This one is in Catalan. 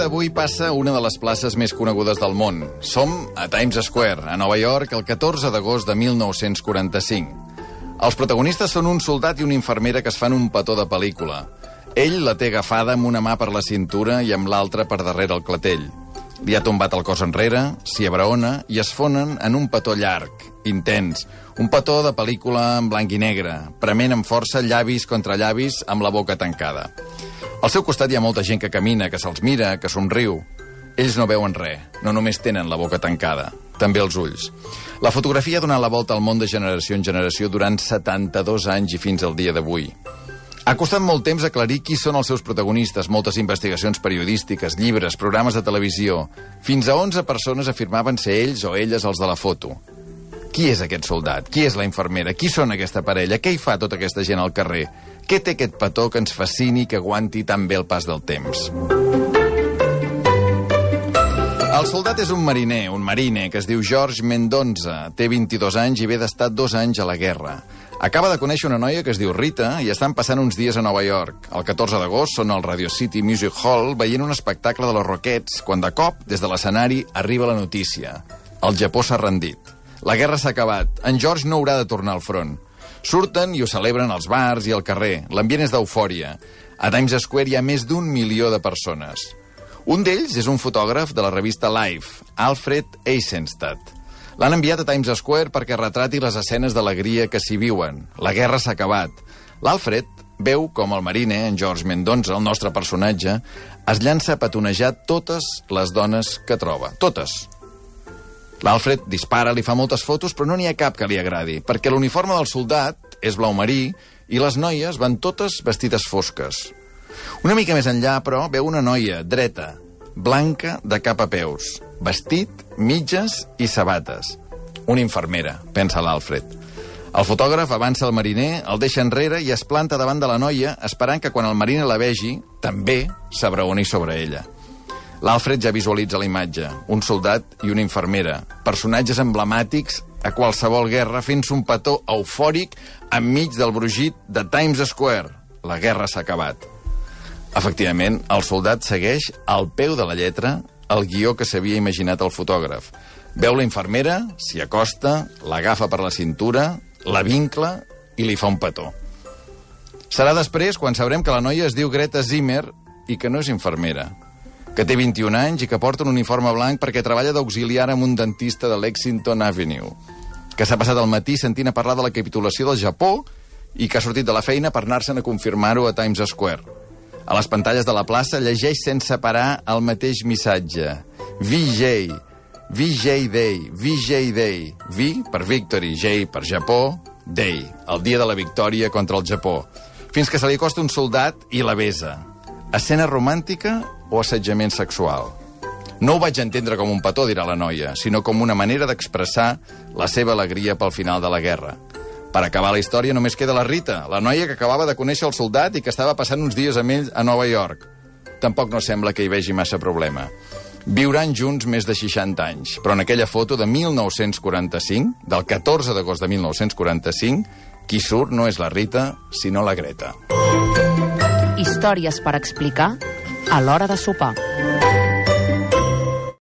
d'avui passa a una de les places més conegudes del món. Som a Times Square, a Nova York, el 14 d'agost de 1945. Els protagonistes són un soldat i una infermera que es fan un petó de pel·lícula. Ell la té agafada amb una mà per la cintura i amb l'altra per darrere el clatell. Li ha tombat el cos enrere, s'hi abraona i es fonen en un petó llarg, intens. Un petó de pel·lícula en blanc i negre, prement amb força llavis contra llavis amb la boca tancada. Al seu costat hi ha molta gent que camina, que se'ls mira, que somriu. Ells no veuen res, no només tenen la boca tancada, també els ulls. La fotografia ha donat la volta al món de generació en generació durant 72 anys i fins al dia d'avui. Ha costat molt temps aclarir qui són els seus protagonistes, moltes investigacions periodístiques, llibres, programes de televisió. Fins a 11 persones afirmaven ser ells o elles els de la foto. Qui és aquest soldat? Qui és la infermera? Qui són aquesta parella? Què hi fa tota aquesta gent al carrer? Què té aquest petó que ens fascini i que aguanti tan bé el pas del temps? El soldat és un marine, que es diu George Mendonça. Té 22 anys i ve d'estar 2 anys a la guerra. Acaba de conèixer una noia que es diu Rita i estan passant uns dies a Nova York. El 14 d'agost són al Radio City Music Hall veient un espectacle de los Rockettes quan de cop, des de l'escenari, arriba la notícia. El Japó s'ha rendit. La guerra s'ha acabat. En George no haurà de tornar al front. Surten i ho celebren als bars i al carrer. L'ambient és d'eufòria. A Times Square hi ha més d'1 milió de persones. Un d'ells és un fotògraf de la revista Life, Alfred Eisenstadt. L'han enviat a Times Square perquè retrati les escenes d'alegria que s'hi viuen. La guerra s'ha acabat. L'Alfred veu com el marine, en George Mendonça, el nostre personatge, es llança a petonejar totes les dones que troba. Totes. L'Alfred dispara, li fa moltes fotos, però no n'hi ha cap que li agradi, perquè l'uniforme del soldat és blau marí i les noies van totes vestides fosques. Una mica més enllà, però, veu una noia dreta, blanca de cap a peus, vestit, mitges i sabates. Una infermera, pensa l'Alfred. El fotògraf avança al mariner, el deixa enrere i es planta davant de la noia, esperant que quan el mariner la vegi, també s'abraoni sobre ella. L'Alfred ja visualitza la imatge, un soldat i una infermera, personatges emblemàtics a qualsevol guerra fent-se un petó eufòric enmig del brogit de Times Square. La guerra s'ha acabat. Efectivament, el soldat segueix al peu de la lletra el guió que s'havia imaginat el fotògraf. Veu la infermera, s'hi acosta, l'agafa per la cintura, la vincla i li fa un petó. Serà després quan sabrem que la noia es diu Greta Zimmer i que no és infermera, que té 21 anys i que porta un uniforme blanc perquè treballa d'auxiliar amb un dentista de Lexington Avenue, que s'ha passat el matí sentint a parlar de la capitulació del Japó i que ha sortit de la feina per anar-se'n a confirmar-ho a Times Square. A les pantalles de la plaça llegeix sense parar el mateix missatge. VJ, VJ Day, VJ Day. V per Victory, J per Japó, Day, el dia de la victòria contra el Japó. Fins que se li acosta un soldat i la besa. Escena romàntica o assetjament sexual? No ho vaig entendre com un petó, dirà la noia, sinó com una manera d'expressar la seva alegria pel final de la guerra. Per acabar la història només queda la Rita, la noia que acabava de conèixer el soldat i que estava passant uns dies amb ell a Nova York. Tampoc no sembla que hi vegi massa problema. Viuran junts més de 60 anys, però en aquella foto de 1945, del 14 d'agost de 1945, qui surt no és la Rita, sinó la Greta. Històries per explicar a l'hora de sopar.